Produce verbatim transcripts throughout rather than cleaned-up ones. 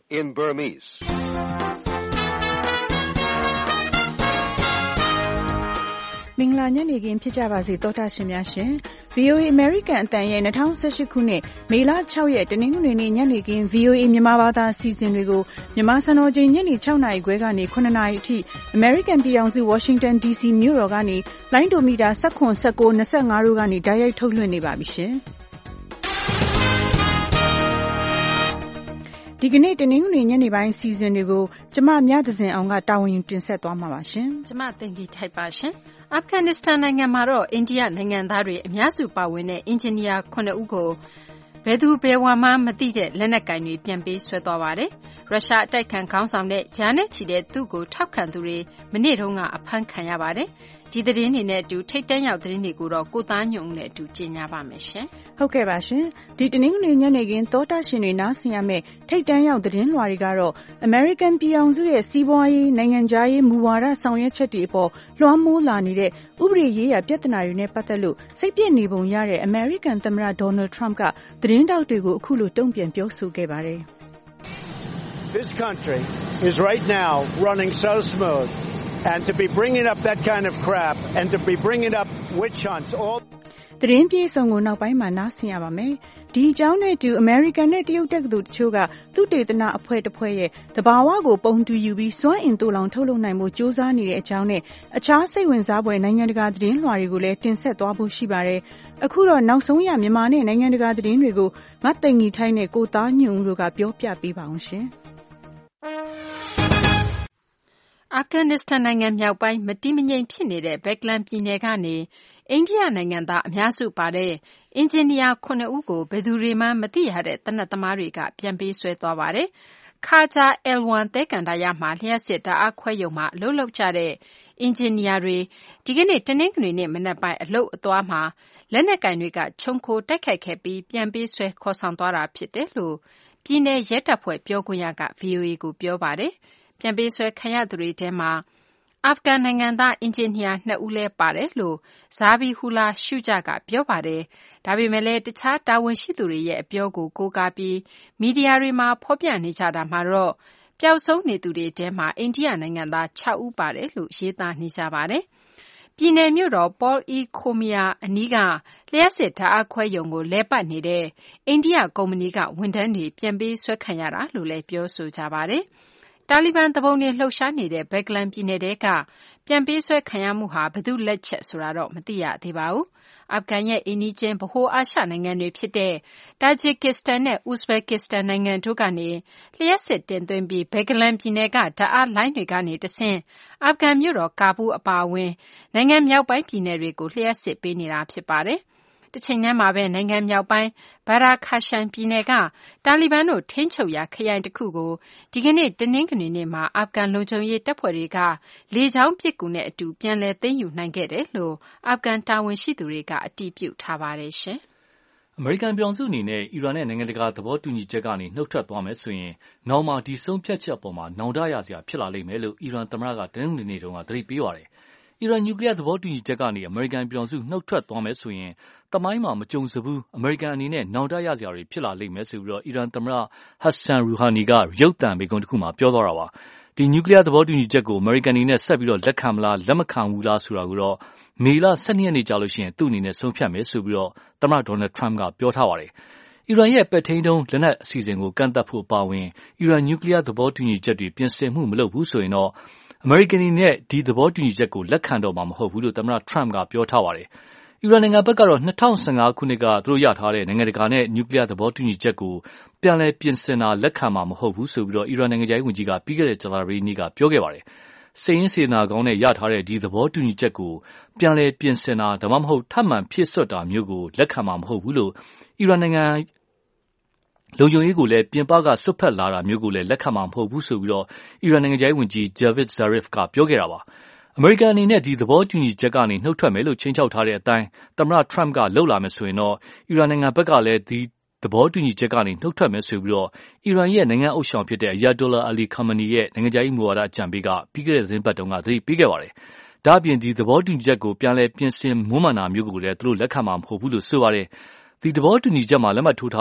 in Burmese. Mingla nyane gin phit ja ba se tota shin mya shin V O A American အတန်ရဲ့၂၀၁၈ခုနှစ်မေလ၆ရက်တနင်္ဂနွေနေ့ညနေခင်း V O A မြန်မာဘာသာအစီအစဉ်တွေကိုမြန်မာစံတော်ချိန်ညနေ၆နာရီခွဲကနေ၇နာရီအထိ American ပြည်ထောင်စု Washington D C မြို့တော်ကနေလိုင်းဒိုမီတာ၁၇ ၁၉ ၂၅တို့ကနေတိုက်ရိုက်ထုတ်လွှင့်နေပါပြီရှင်ဒီကနေ့တနင်္ဂနွေညနေပိုင်းအစီအစဉ်တွေကိုကျမမြသဇင်အောင်ကတာဝန်ယူတင်ဆက်သွားမှာပါရှင်ကျမတင်ကြီးထိုက်ပါရှင်အာဖဂန်နစ္စတန်နိုင်ငံမှာတော့အိန္ဒိယနိုင်ငံသားတွေအများစုပါဝင်တဲ့အင်ဂျင်နီယာခုနှစ်ဦးကိုဘယ်သူဘယ်ဝါမှမသိတဲ့လက်နက်ကင်တွေပြန်ပေးဆွဲသွားပါတယ်ရုရှားအတိုက်ခံခေါင်းဆောင်တဲ့ဂျာနဲ့ချီတဲ့သူ့ကိုထောက်ခံသူတွေမနေ့တုန်းကအဖမ်းခံရပါတယ်ဒီသတင်းတွေနဲ့အတူထိတ်တန့်ရောက်သတင်းတွေကိုတော့ကိုသားညုံနဲ့အတူကြီးညာပါမယ်ရှင်ဟုတ်ကဲ့ပါရှင်ဒီတနင်္ဂနွေညနေခင်းသောတာရှင်တွေနားဆင်ရမယ့်ထိတ်တန့်ရောက်သတင်းလွှာတွေကတော့ American ပြည်ထောင်စုရဲ့စီးပွားရေးနိုင်ငံခြားရေးမူဝါဒဆောင်ရွက်ချက်တွေအပေါ်လွှမ်းမိုးလာနေတဲ့ဥပဒေရေးရာပြဿနာတွေနဲ့ပတ်သက်လို့စိတ်ပြည့်နေပုံရတဲ့ American သမ္မတ Donald Trump ကသတင်းတောက်တွေကိုအခုလိုတုံ့ပြန်ပြောဆိုခဲ့ပါတယ် This country is right now running so smooth and to be bringing up that kind of crap and to be bringing up witch hunts all သတင်းပြေဆုံးကိုနောက်ပိုင်းမှာနားဆင်ရပါမယ်ဒီအကြောင်းနဲ့တူ American နဲ့တရုတ်တက္ကသိုလ်တချို့ကသူတေသနအဖွဲ့တစ်ဖွဲ့ရဲ့တဘာဝကိုပုံတူယူပြီးစွမ်းအင်တူလောင်ထုတ်လုပ်နိုင်မှုစ조사နေတဲ့အကြောင်းနဲ့အခြားစိတ်ဝင်စားဖွယ်နိုင်ငံတကာသတင်းလွှာတွေကိုလည်းတင်ဆက်သွားဖို့ရှိပါတယ်အခုတော့နောက်ဆုံးရမြန်မာနဲ့နိုင်ငံတကာသတင်းတွေကိုမတ်သိင္ကြီးထိုင်းနဲ့ကိုသားညွန့်ဦးတို့ကပြောပြပေးပါအောင်ရှင်အာဖဂန်နစ္စတန်နိုင်ငံမြောက်ပိုင်းမတိမငြိမ်ဖြစ်နေတဲ့ဘက်ကလန်ပြည်နယ်ကနေအိန္ဒိယနိုင်ငံသားအများစုပါတဲ့အင်ဂျင်နီယာခုနှစ်ဦးကိုဘယ်သူတွေမှမသိရတဲ့တနက်သမားတွေကပြန်ပေးဆွဲသွားပါတယ်။ခါဂျာ L ဝမ် သဲကန္တာရမှာလျှက်စစ်ဓာတ်အားခွဲရုံမှာအလုပ်လုပ်ကြတဲ့အင်ဂျင်နီယာတွေဒီကနေ့တနင်္ဂနွေနေ့မနက်ပိုင်းအလုပ်အသွားမှာလက်နက်ကင်တွေကခြုံခိုတိုက်ခိုက်ခဲ့ပြီးပြန်ပေးဆွဲခေါ်ဆောင်သွားတာဖြစ်တယ်လို့ပြည်내ရဲတပ်ဖွဲ့ပြောခွင့်ရက V O A ကိုပြောပါတယ်။ပြန်ပေးဆွဲခံရသူတွေထဲမှာအာဖဂန်နိုင်ငံသားအင်ဂျင်နီယာနှစ်ဦးလည်းပါတယ်လို့ဇာဘီဟူလာရှုကြကပြောပါတယ်။ဒါပေမဲ့လည်းတခြားတာဝန်ရှိသူတွေရဲ့အပြောကိုကိုးကားပြီးမီဒီယာတွေမှာဖော်ပြနေကြတာမှာတော့ပျောက်ဆုံးနေသူတွေထဲမှာအိန္ဒိယနိုင်ငံသား၆ဦးပါတယ်လို့ရေးသားနေကြပါတယ်။ပြည်내မြို့တော်ပေါ်အီခိုမီယာအနီးကလျှက်စစ်ဓာတ်အားခွဲရုံကိုလဲပတ်နေတဲ့အိန္ဒိယကုမ္ပဏီကဝန်ထမ်းတွေပြန်ပေးဆွဲခံရတာလို့လည်းပြောဆိုကြပါတယ်။တာလီဘန်တပုံတွေလှုပ်ရှားနေတဲ့ဘက်ကလန်ပြည်နယ်တဲကပြန်ပေးဆွဲခံရမှုဟာဘယ်သူလက်ချက်ဆိုတာတော့မသိရသေးပါဘူး။အာဖဂန်ရဲ့အိမ်နီးချင်းဗဟိုအာရှနိုင်ငံတွေဖြစ်တဲ့တာဂျစ်ကစ္စတန်နဲ့ဥဇဘက်ကစ္စတန်နိုင်ငံတို့ကနေလျှက်စစ်တင်သွင်းပြီးဘက်ကလန်ပြည်နယ်ကဓာတ်အားလိုင်းတွေကနေတဆင့်အာဖဂန်မြို့တော်ကာဘူးအပါအဝင်နိုင်ငံမြောက်ပိုင်းပြည်နယ်တွေကိုလျှက်စစ်ပေးနေတာဖြစ်ပါတယ်။တချိန်တည်းမှာပဲနိုင်ငံမြောက်ပိုင်းဘာရာခါရှန်ပြည်နယ်ကတာလီဘန်တို့ထိန်းချုပ်ရာခရိုင်တစ်ခုကိုဒီကနေ့တနင်္ဂနွေနေ့မှာအာဖဂန်လုံခြုံရေးတပ်ဖွဲ့တွေကလေကြောင်းပစ်ကူနဲ့အတူပြန်လည်သိမ်းယူနိုင်ခဲ့တယ်လို့အာဖဂန်တာဝန်ရှိသူတွေကအတည်ပြုထားပါတယ်ရှင်။အမေရိကန်ပြည်ထောင်စုအနေနဲ့အီရန်နဲ့နိုင်ငံတကာသဘောတူညီချက်ကနေနှုတ်ထွက်သွားမယ်ဆိုရင်နောက်မှဒီဆုံးဖြတ်ချက်အပေါ်မှာနောင်တရစရာဖြစ်လာလိမ့်မယ်လို့အီရန်သမ္မတကတနင်္ဂနွေနေ့တုန်းကသတိပေးပါတယ်။အီရန်နျူကလ িয়ার သဘောတူညီချက်ကနေအမေရိကန်ပြည်ထောင်စုနှုတ်ထွက်သွားမယ်ဆိုရင်သမိုင်းမှာမကြုံစဘူးအမေရိကန်အနေနဲ့နောင်တရစရာတွေဖြစ်လာလိမ့်မယ်ဆိုပြီးတော့အီရန်သမ္မတဟတ်ဆန်ရူဟာနီကရုပ်သံမိန့်ခွန်းတစ်ခုမှာပြောသွားတာပါဒီနျူကလ িয়ার သဘောတူညီချက်ကိုအမေရိကန်အနေနဲ့ဆက်ပြီးတော့လက်ခံမလားလက်မခံဘူးလားဆိုတာကိုတော့မေလ၁၂ရက်နေ့ကြာလို့ရှိရင်သူ့အနေနဲ့ဆုံးဖြတ်မယ်ဆိုပြီးတော့သမ္မတဒေါ်နယ်ထရမ့်ကပြောထားပါတယ်အီရန်ရဲ့ပဲ့ထိန်းဒုံးလက်နက်အစီအစဉ်ကိုကန့်သတ်ဖို့ပါဝင်အီရန်နျူကလ িয়ার သဘောတူညီချက်တွေပြင်ဆင်မှုမလုပ်ဘူးဆိုရင်တော့အမေရိကန်နဲ့ဒီသဘောတူညီချက်ကိုလက်ခံတော့မှာမဟုတ်ဘူးလို့သမ္မတထရမ့်ကပြောထားပါတယ်။အီရန်နိုင်ငံဘက်ကတော့၂၀၁၅ခုနှစ်ကသူတို့ရထားတဲ့နိုင်ငံတကာနဲ့နျူကလ িয়ার သဘောတူညီချက်ကိုပြန်လည်ပြင်ဆင်တာလက်ခံမှာမဟုတ်ဘူးဆိုပြီးတော့အီရန်နိုင်ငံခြားရေးဝန်ကြီးကပြီးခဲ့တဲ့ကြာသပတေးနေ့ကပြောခဲ့ပါတယ်။စိတ်ရင်းစေတနာကောင်းနဲ့ရထားတဲ့ဒီသဘောတူညီချက်ကိုပြန်လည်ပြင်ဆင်တာဒါမှမဟုတ်ထပ်မံဖြည့်စွက်တာမျိုးကိုလက်ခံမှာမဟုတ်ဘူးလို့အီရန်နိုင်ငံလုံခြုံရေးကိုလည်းပြင်ပကဆွတ်ဖက်လာတာမျိုးကိုလည်းလက်ခံမှာမဟုတ်ဘူးဆိုပြီးတော့အီရန်နိုင်ငံခြားရေးဝန်ကြီး Javad Zarif ကပြောခဲ့တာပါအမေရိကန်အနေနဲ့ဒီသဘောတူညီချက်ကနေနှုတ်ထွက်မယ်လို့ချိန်ချောက်ထားတဲ့အတိုင်းသမ္မတထရမ့်ကလှုပ်လာမယ်ဆိုရင်တော့အီရန်နိုင်ငံဘက်ကလည်းဒီသဘောတူညီချက်ကနေနှုတ်ထွက်မယ်ဆိုပြီးတော့အီရန်ရဲ့နိုင်ငံအုပ်ဆောင်ဖြစ်တဲ့ Ayatollah Ali Khamenei ရဲ့နိုင်ငံခြားရေးမူဝါဒအကြံပေးကပြီးခဲ့တဲ့သတင်းပတ်တုန်းကသတိပေးခဲ့ပါတယ်ဒါ့အပြင်ဒီသဘောတူညီချက်ကိုပြန်လည်ပြင်ဆင်မွမ်းမံတာမျိုးကိုလည်းသူတို့လက်ခံမှာမဟုတ်ဘူးလို့ဆိုပါတယ်ဒီသဘောတူညီချက်မှာလက်မှတ်ထိုးထားတဲ့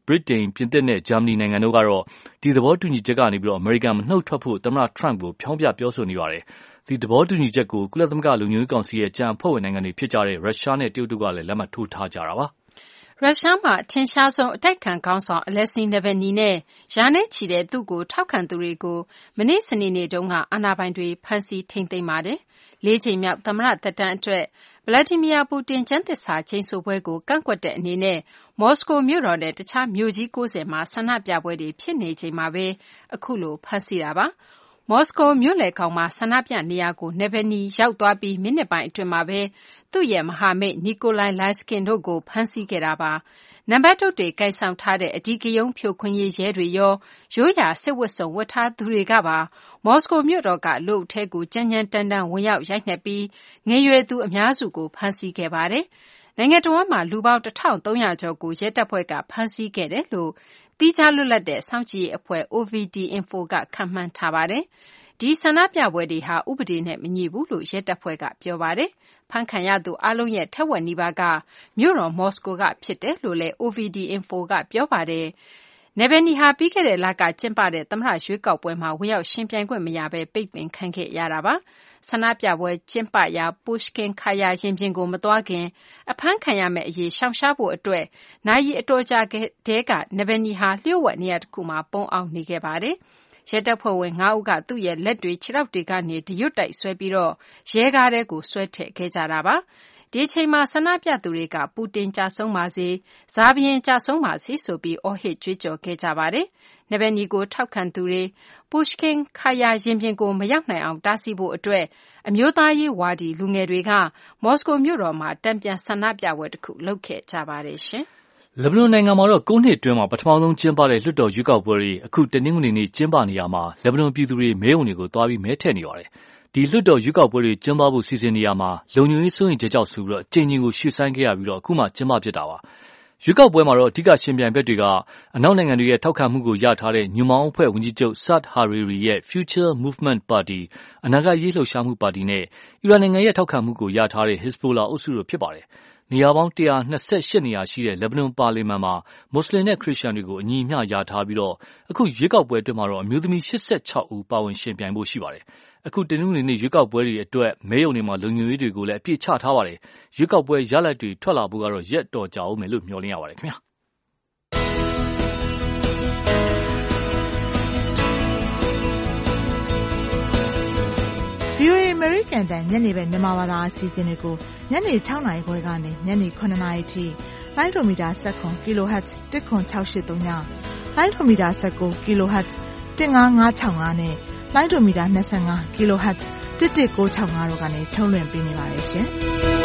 ဗြိတိန်ပြင်သစ်နဲ့ဂျာမနီနိုင်ငံတို့ကတော့ဒီသဘောတူညီချက်ကနေပြီးတော့အမေရိကန်မနှုတ်ထွက်ဖို့သမ္မတထရမ့်ကိုဖြောင်းပြပြောဆိုနေပါတယ်ဒီသဘောတူညီချက်ကိုကုလသမဂ္ဂလုံခြုံရေးကောင်စီရဲ့ကြံအဖွဲ့ဝင်နိုင်ငံတွေဖြစ်ကြတဲ့ရုရှားနဲ့တရုတ်တို့ကလည်းလက်မှတ်ထိုးထားကြတာပါရုရှားမှာအထင်ရှားဆုံးအတိုက်ခံခေါင်းဆောင်အလက်ဆီနာဗယ်နီနဲ့ရာနဲ့ချီတဲ့သူ့ကိုထောက်ခံသူတွေကိုမနေ့စနေနေ့တုန်းကအာဏာပိုင်တွေဖမ်းဆီးထိန်းသိမ်းပါတယ်။လေးချိန်မြောက်သမ္မတသက်တမ်းအတွက်ဗလာဒီမီယာပူတင်ကျမ်းသစ္စာကျိန်ဆိုပွဲကိုကန့်ကွက်တဲ့အနေနဲ့မော်စကိုမြို့တော်နဲ့တခြားမြို့ကြီး၉၀မှာဆန္ဒပြပွဲတွေဖြစ်နေချိန်မှာပဲအခုလိုဖမ်းဆီးတာပါ။မော်စကိုမြို့လယ်ခေါင်မှာဆန္ဒပြနေရာကိုနာဗယ်နီရောက်သွားပြီးမိနစ်ပိုင်းအတွင်းမှာပဲသူ့ရဲ့မဟာမိတ်နီကိုလိုင်လိုင်စကင်တို့ကိုဖမ်းဆီးခဲ့တာပါ။နံပါတ်တုတ်တွေကိုင်ဆောင်ထားတဲ့အဓိကရုဏ်းဖြိုခွင်းရေးရဲတွေရောရိုးရာစစ်ဝတ်စုံဝတ်ထားသူတွေကပါမော်စကိုမြို့တော်ကလူအုပ်ထဲကိုကြမ်းကြမ်းတမ်းတမ်းဝင်ရောက်ရိုက်နှက်ပြီးငယ်ရွယ်သူအများစုကိုဖမ်းဆီးခဲ့ပါတယ်။နိုင်ငံတော်မှာလူပေါင်းတစ်ထောင်သုံးရာကျော်ကိုရဲတပ်ဖွဲ့ကဖမ်းဆီးခဲ့တယ်လို့တိကျလွတ်လပ်တဲ့စောင့်ကြည့်ရေးအဖွဲ့ O V D Info ကခန့်မှန်းထားပါတယ်။ဒီဆန္ဒပြပွဲတွေဟာဥပဒေနဲ့မညီဘူးလို့ရဲတပ်ဖွဲ့ကပြောပါတယ်။ဖမ်းခံရသူအလုံးရဲ့ထက်ဝက်နီးပါးကမြို့တော်မော်စကိုကဖြစ်တယ်လို့လည်း O V D Info ကပြောပါတယ်။နာဗယ်နီဟာပြီးခဲ့တဲ့လကကျင်းပတဲ့သမ္မတရွေးကောက်ပွဲမှာဝင်ရောက်ရှင်ပြိုင်ခွင့်မရဘဲပိတ်ပင်ခံခဲ့ရတာပါ။ဆန္ဒပြပွဲကျင်းပရာပုရှကင်ခါယာရင်ပြင်ကိုမသွားခင်အဖမ်းခံရမယ့်အရေးရှောင်ရှားဖို့အတွက်နိုင်ရီအတော်ကြာတဲ့ကနာဗယ်နီဟာလျှို့ဝှက်နေရာတစ်ခုမှာပုန်းအောင်နေခဲ့ပါတယ်။ရဲတပ်ဖွဲ့ဝင်၅ဦးကသူ့ရဲ့လက်တွေခြေထောက်တွေကနေဒရွတ်တိုက်ဆွဲပြီးတော့ရဲကားထဲကိုဆွဲထည့်ခဲ့ကြတာပါ။ဒီအချိန်မှာဆန္ဒပြသူတွေကပူတင်ကြဆုံးပါစေ၊ဇာဘရင်ကြဆုံးပါစေဆိုပြီးအော်ဟစ်ကြွေးကြော်ခဲ့ကြပါတယ်။နာဗယ်နီကိုထောက်ခံသူတွေပုရှကင်ခါယာရင်ပြင်ကိုမရောက်နိုင်အောင်တားဆီးဖို့အတွက်အမျိုးသားရေးဝါဒီလူငယ်တွေကမော်စကိုမြို့တော်မှာတံပြန်ဆန္ဒပြပွဲတစ်ခုလုပ်ခဲ့ကြပါတယ်ရှင်။လက်ဘနွန်နိုင်ငံမှာတော့၉နှစ်အတွင်းမှာပထမဆုံးကျင်းပတဲ့လွှတ်တော်ရွေးကောက်ပွဲတွေအခုတနင်္ဂနွေနေ့ကျင်းပနေရမှာလက်ဘနွန်ပြည်သူတွေမဲရုံတွေကိုသွားပြီးမဲထည့်နေပါတယ်။ဒီလွှတ်တော်ရွေးကောက်ပွဲတွေကျင်းပဖို့စီစဉ်နေရမှာလုံခြုံရေးစိုးရိမ်ချက်ကြောင့်ဆိုပြီးတော့အချိန်ချင်းကိုရွှေ့ဆိုင်းခဲ့ရပြီးတော့အခုမှကျင်းပဖြစ်တာပါ။ရွေးကောက်ပွဲမှာတော့အဓိကရှင်ပြိုင်ဘက်တွေကအနောက်နိုင်ငံတွေရဲ့ထောက်ခံမှုကိုရထားတဲ့ညွန့်ပေါင်းအဖွဲ့ဝန်ကြီးချုပ်ဆတ်ဟာရီရီရဲ့ Future Movement Party အနာဂတ်ရေးလှုပ်ရှားမှုပါတီနဲ့အီရန်နိုင်ငံရဲ့ထောက်ခံမှုကိုရထားတဲ့ Hezbollah အုပ်စုတို့ဖြစ်ပါတယ်။နေရာပေါင်း၁၂၈နေရာရှိတဲ့လက်ဘနွန်ပါလီမန်မှာမွတ်စလင်နဲ့ခရစ်ယာန်တွေကိုအညီအမျှရထားပြီးတော့အခုရွေးကောက်ပွဲအတွင်းမှာတော့အမျိုးသမီး၈၆ဦးပါဝင်ရှင်ပြိုင်ဖို့ရှိပါတယ်။အခုတနင်္ဂနွေနေ့ရွေးကောက်ပွဲတွေအတွက်မဲရုံတွေမှာလုံခြုံရေးတွေကိုလည်းအပြည့်ချထားပါတယ်။ရွေးကောက်ပွဲရလဒ်တွေထွက်လာဖို့ကတော့ရက်တော်ကြာအောင်မယ်လို့မျှော်လင့်ရပါတယ်ခင်ဗျာ။ V O A American တန်ညနေပဲမြန်မာဘာသာအစီအစဉ်တွေကိုညနေ၆နာရီခွဲကနေညနေ၇နာရီထိလိုင်းဒိုမီတာ၁၇ kilohertz ၁ခွန်၆၈၃ညလိုင်းဒိုမီတာ၁၉ kilohertz ၁၅၅၆၅နဲ့လိုင်းဒိုမီတာ၂၅ kilohertz ၁၁၉၆၅တို့ကနေထုတ်လွှင့်ပေးနေပါတယ်ရှင်။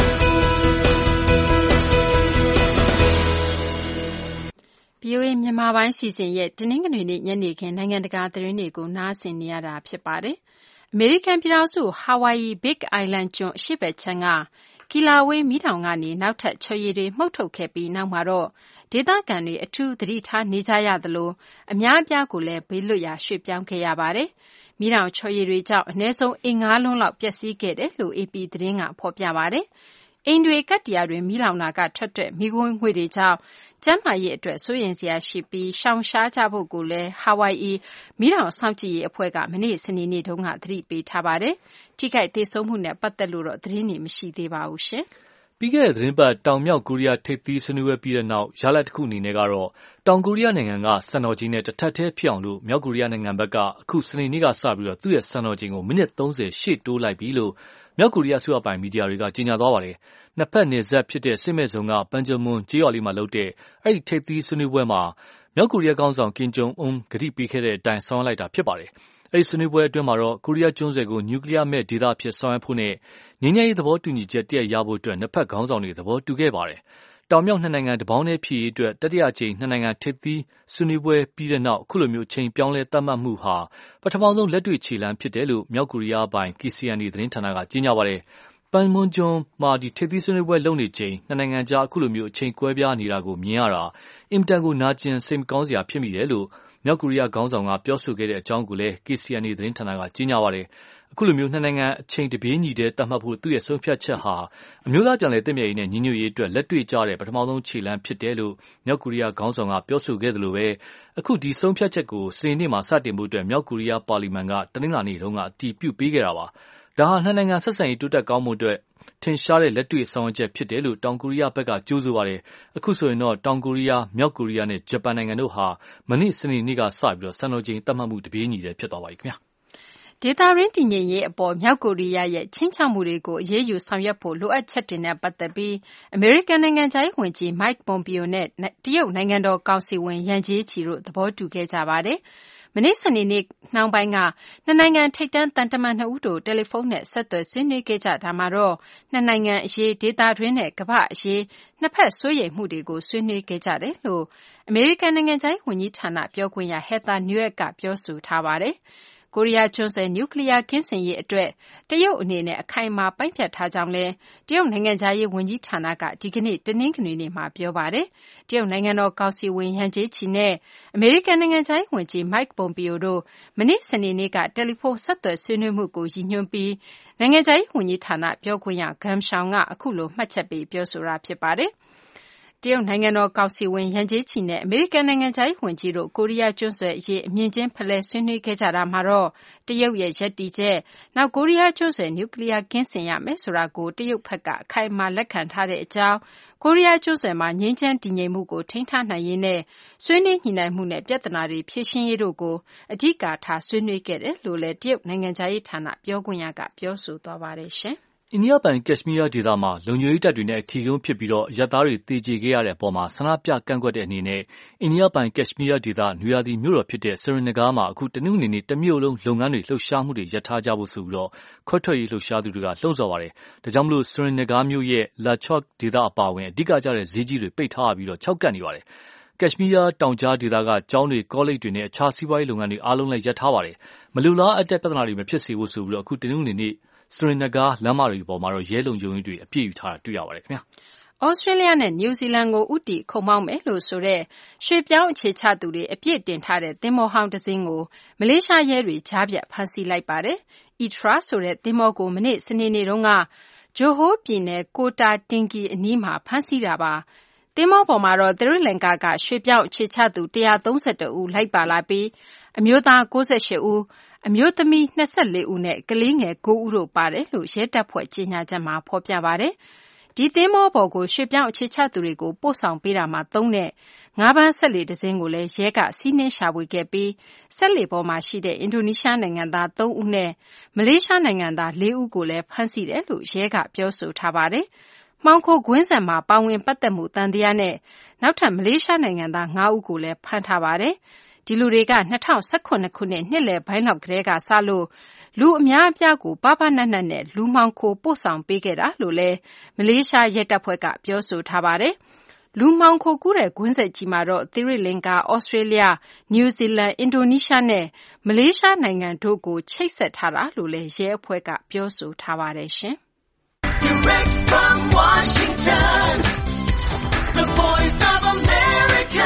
V O A မြန်မာပိုင်းစီစဉ်ရဲ့တနင်္ဂနွေနေ့ညနေခင်းနိုင်ငံတကာသတင်းတွေကိုနားဆင်နေရတာဖြစ်ပါတယ်။အမေရိကန်ပြည်ထောင်စုဟာဝိုင်ယီ Big Island ကျွန်းအရှေ့ဘက်ခြမ်းကကီလာဝေးမီးတောင်ကနေနောက်ထပ်ချော်ရည်တွေမှုတ်ထုတ်ခဲ့ပြီးနောက်မှာတော့ဒေသခံတွေအထူးသတိထားနေကြရသလိုအများအပြားကိုလည်းဘေးလွတ်ရာရွှေ့ပြောင်းခဲ့ရပါတယ်။မီးတောင်ချော်ရည်တွေကြောင့်အနည်းဆုံးအိမ်ငါးလုံးလောက်ပျက်စီးခဲ့တယ်လို့ A P သတင်းကဖော်ပြပါတယ်။အိမ်တွေကတ္တရာတွေမီးလောင်တာကထွက်တဲ့မီးခိုးငွေ့တွေကြောင့်ကျန်းမာရေးအတွက်စိုးရိမ်စရာရှိပြီးရှောင်ရှားကြဖို့ကိုလည်းဟာဝိုင်အီမီးတောင်စောင့်ကြည့်ရေးအဖွဲ့ကမနေ့စနေနေ့တုန်းကသတိပေးထားပါတယ်။ထိခိုက်သေဆုံးမှုနဲ့ပတ်သက်လို့တော့သတင်းတွေမရှိသေးပါဘူးရှင်။ပြီးခဲ့တဲ့သတင်းပတ်တောင်မြောက်ကိုရီးယားထိပ်သီးဆွေးနွေးပွဲပြီးတဲ့နောက်ရလဒ်တစ်ခုအနေနဲ့ကတော့တောင်ကိုရီးယားနိုင်ငံကစံတော်ချိန်နဲ့တစ်ထပ်တည်းဖြစ်အောင်လို့မြောက်ကိုရီးယားနိုင်ငံဘက်ကအခုစနေနေ့ကစပြီးတော့သူ့ရဲ့စံတော်ချိန်ကိုမိနစ်သုံးဆယ်ရှေ့တိုးလိုက်ပြီလို့မြောက်ကိုရီးယားအစိုးရပိုင်မီဒီယာတွေကကြေညာသွားပါတယ်။နှစ်ဖက်နယ်စပ်ဖြစ်တဲ့စစ်မဲ့ဇုံကပန်ဂျမွန်ကျေးရွာလေးမှာလုပ်တဲ့အဲ့ဒီထိပ်သီးဆွေးနွေးပွဲမှာမြောက်ကိုရီးယားခေါင်းဆောင်ကင်ဂျုံအွန်းကတိပေးခဲ့တဲ့အတိုင်းဆောင်ရွက်လိုက်တာဖြစ်ပါတယ်။အဲ့ဒီဆွေးနွေးပွဲအတွင်းမှာတော့ကိုရီးယားကျွန်းဆွယ်ကိုနျူကလ িয়ার မဲ့ဒေသဖြစ်ဆောင်ရွက်ဖို့နဲ့ငြိမ်းချမ်းရေးသဘောတူညီချက်တရက်ရဖို့အတွက်နှစ်ဖက်ခေါင်းဆောင်တွေသဘောတူခဲ့ပါတယ်။တောင်မြောက်နှစ်နိုင်ငံတပေါင်းတည်းဖြစ်ရေးအတွက်တတိယကြိမ်နှစ်နိုင်ငံထိပ်သီးဆွေးနွေးပွဲပြီးတဲ့နောက်အခုလိုမျိုးချိန်ပြောင်းလဲသတ်မှတ်မှုဟာပထမဆုံးလက်တွေ့ခြေလှမ်းဖြစ်တယ်လို့မြောက်ကိုရီးယားပိုင် K C N A သတင်းဌာနကကြေညာပါတယ်။ပန်မွန်ကျွန်းမှာဒီထိပ်သီးဆွေးနွေးပွဲလုပ်နေချိန်နှစ်နိုင်ငံကြားအခုလိုမျိုးအချိန်ကွဲပြားနေတာကိုမြင်ရတာအင်မတန်ကိုနာကျင်စိတ်မကောင်းစရာဖြစ်မိတယ်လို့မြောက်ကိုရီးယားခေါင်းဆောင်ကပြောဆိုခဲ့တဲ့အကြောင်းကိုလည်း K C N A သတင်းဌာနကကြေညာပါတယ်။အခုလိုမျိုးနှစ်နိုင်ငံအချိန်တပြေးညီတည်းသတ်မှတ်ဖို့သူ့ရဲ့ဆုံးဖြတ်ချက်ဟာအမျိုးသားပြန်လည်သင့်မြတ်ရေးနဲ့ညီညွတ်ရေးအတွက်လက်တွေ့ကျတဲ့ပထမဆုံးခြေလှမ်းဖြစ်တယ်လို့မြောက်ကိုရီးယားခေါင်းဆောင်ကပြောဆိုခဲ့သလိုပဲအခုဒီဆုံးဖြတ်ချက်ကိုစနေနေ့မှာစတင်ဖို့အတွက်မြောက်ကိုရီးယားပါလီမန်ကတနင်္လာနေ့တုန်းကအတည်ပြုပေးခဲ့တာပါ။ဒါဟာနှစ်နိုင်ငံဆက်ဆံရေးတိုးတက်ကောင်းမှုအတွက်ထင်ရှားတဲ့လက်တွေ့ဆောင်ရွက်ချက်ဖြစ်တယ်လို့တောင်ကိုရီးယားဘက်ကကြိုးဆိုပါတယ်။အခုဆိုရင်တော့တောင်ကိုရီးယားမြောက်ကိုရီးယားနဲ့ဂျပန်နိုင်ငံတို့ဟာမနေ့စနေနေ့ကစပြီးစံတော်ချိန်သတ်မှတ်မှုတပြေးညီတည်းဖြစ်သွားပါပြီခင်ဗျာ။ဒေသတွင်းတည်ငြိမ်ရေးအပေါ်မြောက်ကိုရီးယားရဲ့ခြိမ်းခြောက်မှုတွေကိုအရေးယူဆောင်ရွက်ဖို့လိုအပ်ချက်တွေနဲ့ပတ်သက်ပြီးအမေရိကန်နိုင်ငံခြားရေးဝန်ကြီး Mike Pompeo နဲ့တရုတ်နိုင်ငံတော်ကောင်စီဝင်ယန်ဂျေးချီတို့သဘောတူခဲ့ကြပါတယ်။မနေ့စနေနေ့နှောင်းပိုင်းကနှစ်နိုင်ငံထိပ်တန်းသံတမန်နှစ်ဦးတို့တယ်လီဖုန်းနဲ့ဆက်သွယ်ဆွေးနွေးခဲ့ကြတာမှာတော့နှစ်နိုင်ငံအရေးဒေသတွင်းနဲ့ကမ္ဘာ့အရေးနှစ်ဖက်စိုးရိမ်မှုတွေကိုဆွေးနွေးခဲ့ကြတယ်လို့အမေရိကန်နိုင်ငံခြားရေးဝန်ကြီးဌာနပြောခွင့်ရ Heather Nauert ကပြောဆိုထားပါတယ်။ကိုရီးယားကျွန်းဆွယ်နျူကလီးယားကင်းစင်ရေးအတွက်တရုတ်အနေနဲ့အခိုင်အမာပိုင်းဖြတ်ထားကြောင်းလည်းတရုတ်နိုင်ငံခြားရေးဝန်ကြီးဌာနကဒီကနေ့တနင်္ဂနွေနေ့မှာပြောပါတယ်။တရုတ်နိုင်ငံတော်ကောင်စီဝင်ယန်ဂျေးချီနဲ့အမေရိကန်နိုင်ငံခြားရေးဝန်ကြီး Mike Pompeo တို့မနေ့စနေနေ့ကတယ်လီဖုန်းဆက်သွယ်ဆွေးနွေးမှုကိုရည်ညွှန်းပြီးနိုင်ငံခြားရေးဝန်ကြီးဌာနပြောခွင့်ရ Geng Shuang ကအခုလိုမှတ်ချက်ပေးပြောဆိုတာဖြစ်ပါတယ်။တရုတ်နိုင်ငံတော်ကောင်စီဝင်ယန်ဂျေးချီနဲ့အမေရိကန်နိုင်ငံခြားရေးဝန်ကြီးတို့ကိုရီးယားကျွန်းဆွယ်အရေးအမြင်ချင်းဖလှယ်ဆွေးနွေးခဲ့ကြတာမှာတော့တရုတ်ရဲ့ရပ်တည်ချက်နောက်ကိုရီးယားကျွန်းဆွယ်နျူကလီးယားကင်းစင်ရမယ်ဆိုတာကိုတရုတ်ဘက်ကအခိုင်အမာလက်ခံထားတဲ့အကြောင်းကိုရီးယားကျွန်းဆွယ်မှာငြိမ်းချမ်းတည်ငြိမ်မှုကိုထိန်းထားနိုင်ရေးနဲ့ဆွေးနွေးညှိနှိုင်းမှုနဲ့ပြဿနာတွေဖြေရှင်းရေးတို့ကိုအဓိကထားဆွေးနွေးခဲ့တယ်လို့လည်းတရုတ်နိုင်ငံခြားရေးဌာနပြောခွင့်ရကပြောဆိုသွားပါတယ်ရှင်။အိန္ဒိယပိုင်ကက်ရှ်မီးယားဒေသမှာလုံခြုံရေးတပ်တွေနဲ့အထီးကျုံးဖြစ်ပြီးအရပ်သားတွေသေကျေခဲ့ရတဲ့အပေါ်ဆန္ဒပြကန့်ကွက်တဲ့အနေနဲ့အိန္ဒိယပိုင်ကက်ရှ်မီးယားဒေသနွေရာသီမြို့တော်ဖြစ်တဲ့ Srinagar မှာအခုတနင်္ဂနွေနေ့တမြို့လုံးလုပ်ငန်းတွေလှုပ်ရှားမှုတွေရပ်ထားကြဖို့ဆိုပြီးခွဲထွက်ရေးလှုပ်ရှားသူတွေကလှုံ့ဆော်ပါတယ်။ဒါကြောင့်မလို့ Srinagar မြို့ရဲ့ Lachok ဒေသအပါအဝင်အဓိကကျတဲ့ဈေးကြီးတွေပိတ်ထားရပြီးခြောက်ကပ်နေပါတယ်။ကက်ရှ်မီးယားတောင်ကြားဒေသကကျောင်းတွေကောလိပ်တွေနဲ့အခြားစီးပွားရေးလုပ်ငန်းတွေအားလုံးလည်းရပ်ထားပါတယ်။မလိုလားအပ်တဲ့ပြဿနာတွေမဖြစ်စေဖို့ဆိုပြီးအခုတနင်္ဂနွေနေ့Srinagar လမ်းမတွေပေါ်မှာရဲလုံခြုံရေးတွေအပြည့်ယူထားတာတွေ့ရပါတယ်ခင်ဗျာ။ဩစတြေးလျနဲ့နယူးဇီလန်ကိုဦးတည်ခုံမောင်းမယ်လို့ဆိုတဲ့ရွှေ့ပြောင်းအခြေချသူတွေအပြည့်တင်ထားတဲ့သင်္ဘောဟောင်းတစ်စင်းကိုမလေးရှားရဲတွေကြားဖြတ်ဖမ်းဆီးလိုက်ပါတယ်။ Etra ဆိုတဲ့သင်္ဘောကိုမနေ့စနေနေ့တုန်းကဂျိုဟိုးပြည်နယ်ကိုတာတင်ကီအနီးမှာဖမ်းဆီးတာပါ။သင်္ဘောပေါ်မှာတော့သီရိလင်္ကာကရွှေ့ပြောင်းအခြေချသူ၁၃၁ဦးလိုက်ပါလာပြီးအမျိုးသား၉၈ဦးအမျိုးသမီး၂၄ဦးနဲ့ကလေးငယ်၉ဦးတို့ပါတယ်လို့ရဲတပ်ဖွဲ့ကြေညာချက်မှာဖော်ပြပါတယ်။ဒီသင်္ဘောပေါ်ကိုရွှေ့ပြောင်းအခြေချသူတွေကိုပို့ဆောင်ပေးတာမှာသုံးတဲ့ငါးပန်းစက်လှေတစ်စင်းကိုလည်းရဲကစီးနင်းရှာဖွေခဲ့ပြီးစက်လှေပေါ်မှာရှိတဲ့အင်ဒိုနီးရှားနိုင်ငံသား၃ဦးနဲ့မလေးရှားနိုင်ငံသား၄ဦးကိုလည်းဖမ်းဆီးတယ်လို့ရဲကပြောဆိုထားပါတယ်။မှောင်ခိုကွင်းဆက်မှာပါဝင်ပတ်သက်မှုသံသယနဲ့နောက်ထပ်မလေးရှားနိုင်ငံသား၅ဦးကိုလည်းဖမ်းထားပါတယ်။ဒီလူတွေက၂၀၁၇ခုနှစ်နှစ်လယ်ပိုင်းလောက်ကတည်းကစလို့လူအများအပြားကိုပါးပါးနပ်နပ်နဲ့လူမှောင်ခိုပို့ဆောင်ပေးခဲ့တာလို့လည်းမလေးရှားရဲတပ်ဖွဲ့ကပြောဆိုထားပါတယ်။လူမှောင်ခိုကူးတဲ့ကွင်းဆက်ကြီးမှာတော့သီရိလင်္ကာ၊ဩစတြေးလျ၊နယူးဇီလန်၊အင်ဒိုနီးရှားနဲ့မလေးရှားနိုင်ငံတို့ကိုချိတ်ဆက်ထားတာလို့လည်းရဲအဖွဲ့ကပြောဆိုထားပါတယ်ရှင်။ Direct from Washington, the Voice of America,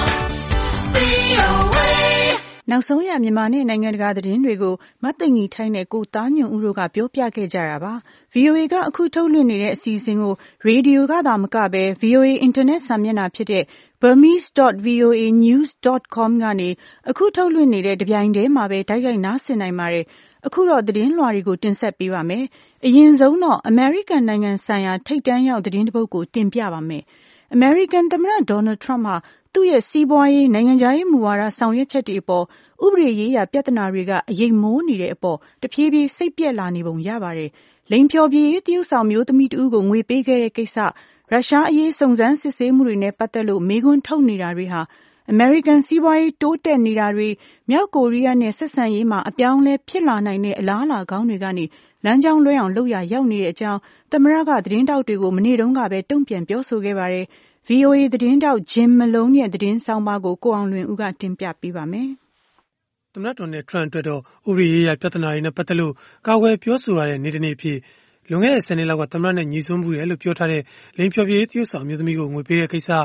နောက်ဆုံးရမြန်မာနဲ့နိုင်ငံတကာသတင်းတွေကိုမသိင်္ဂီထိုင်းနဲ့ကိုသားညွန့်ဦးတို့ကပြောပြခဲ့ကြတာပါ။ ဗွီအိုအေကအခုထုတ်လွှင့်နေတဲ့အစီအစဉ်ကိုရေဒီယိုကသာမကပဲ ဗွီအိုအေအင်တာနက်စာမျက်နှာဖြစ်တဲ့ burmese dot v o a news dot com ကနေအခုထုတ်လွှင့်နေတဲ့တပြိုင်တည်းမှာပဲတိုက်ရိုက်နားဆင်နိုင်ပါတယ်။အခုတော့သတင်းလွှာတွေကိုတင်ဆက်ပေးပါမယ်။အရင်ဆုံးတော့အမေရိကန်နိုင်ငံဆိုင်ရာထိပ်တန်းရောက်သတင်းတစ်ပုဒ်ကိုတင်ပြပါမယ်။အမေရိကန်သမ္မတဒေါ်နယ်ထရမ့်ဟာသူ့ရဲ့စီးပွားရေးနိုင်ငံခြားရေးမူဝါဒဆောင်ရွက်ချက်တွေအပေါ်ဥပဒေရေးရာပြဿနာတွေကအရေးမိုးနေတဲ့အပေါ်တဖြည်းဖြည်းစိတ်ပြက်လာနေပုံရပါတယ်။လိင်ဖျော်ဖြေရေးတရုတ်ဆောင်မျိုးသမီးတဦးကိုငွေပေးခဲ့တဲ့ကိစ္စရုရှားအရေးစုံစမ်းစစ်ဆေးမှုတွေနဲ့ပတ်သက်လို့မေးခွန်းထုတ်နေတာတွေဟာအမေရိကန်စီးပွားရေးတိုးတက်နေတာတွေမြောက်ကိုရီးယားနဲ့ဆက်ဆံရေးမှာအပြောင်းအလဲဖြစ်လာနိုင်တဲ့အလားအလာကောင်းတွေကနေလမ်းကြောင်းလွဲအောင်လုပ်ရရောက်နေတဲ့အကြောင်းသမ္မတကသတင်းတောက်တွေကိုမနေ့တုန်းကပဲတုံ့ပြန်ပြောဆိုခဲ့ပါတယ်။ ဗွီအိုအေသတင်းတောက်ဂျင်မလုံးရဲ့သတင်းဆောင်းပါးကိုကိုအောင်လွင်ဦးကတင်ပြပေးပါမယ်။သမ္မတဒေါ်နယ်ထရန့်အတွက်တော့ဥပဒေရေးရာပြဿနာတွေနဲ့ပတ်သက်လို့ကာကွယ်ပြောဆိုရတဲ့နေ့တစ်နေ့အဖြစ်လွန်ခဲ့တဲ့ဆယ်နှစ်လောက်ကသမ္မတနဲ့ညီစွန်းမှုတယ်လို့ပြောထားတဲ့လိင်ဖျော်ဖြေရေးတရုတ်ဆောင်အမျိုးသမီးကိုငွေပေးတဲ့ကိစ္စ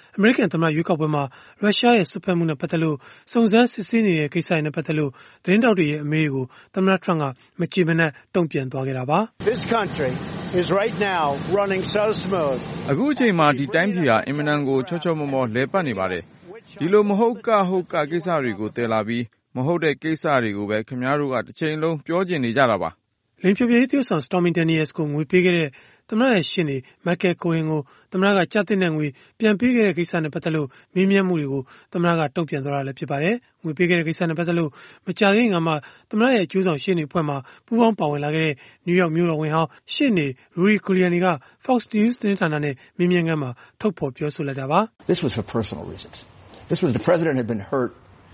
အမေရိကန်သမ္မတရွေးကောက်ပွဲမှာရုရှားရဲ့စွက်ဖက်မှုနဲ့ပတ်သက်လို့စုံစမ်းစစ်ဆေးနေတဲ့ကိစ္စတွေနဲ့ပတ်သက်လို့သတင်းတောက်တွေရဲ့အမေးကိုသမ္မတ Trump ကမကြည်မနက်တုံ့ပြန်သွားခဲ့တာပါ This country is right now running so smooth. အခုအချိန်မှာဒီတိုင်းပြည်ဟာအင်မတန်ကိုချောချောမောမောလဲပတ်နေပါတယ်ဒီလိုမဟုတ်ကဟုတ်ကကိစ္စတွေကိုတည်လာပြီးမဟုတ်တဲ့ကိစ္စတွေကိုပဲခင်ဗျားတို့ကတစ်ချိန်လုံးပြောကျင်နေကြတာပါလင်းဖြိုဖြိုသရုပ်ဆောင် Stormy Daniels ကိုငွေပေးခဲ့တဲ့သမ္မတရဲ့ရှင်းနေ Michael Cohen ကိုသမ္မတကကြားတဲ့ငွေပြန်ပေးခဲ့တဲ့ကိစ္စနဲ့ပတ်သက်လို့မေးမြန်းမှုတွေကိုသမ္မတကတုံ့ပြန်သွားတာလည်းဖြစ်ပါတယ်။ငွေပေးခဲ့တဲ့ကိစ္စနဲ့ပတ်သက်လို့မကြာသေးခင်ကမှသမ္မတရဲ့အကျိုးဆောင်ရှင်းနေအဖွဲ့မှာပူးပေါင်းပါဝင်လာခဲ့တဲ့ New York မြို့တော်ဝန်ဟောင်းရှင်းနေ Rudy Giuliani က Fox News သတင်းဌာနနဲ့မေးမြန်းခန်းမှာထုတ်ဖော်ပြောဆိုလိုက်တာပါ This was for personal reasons. This was the president had been hurt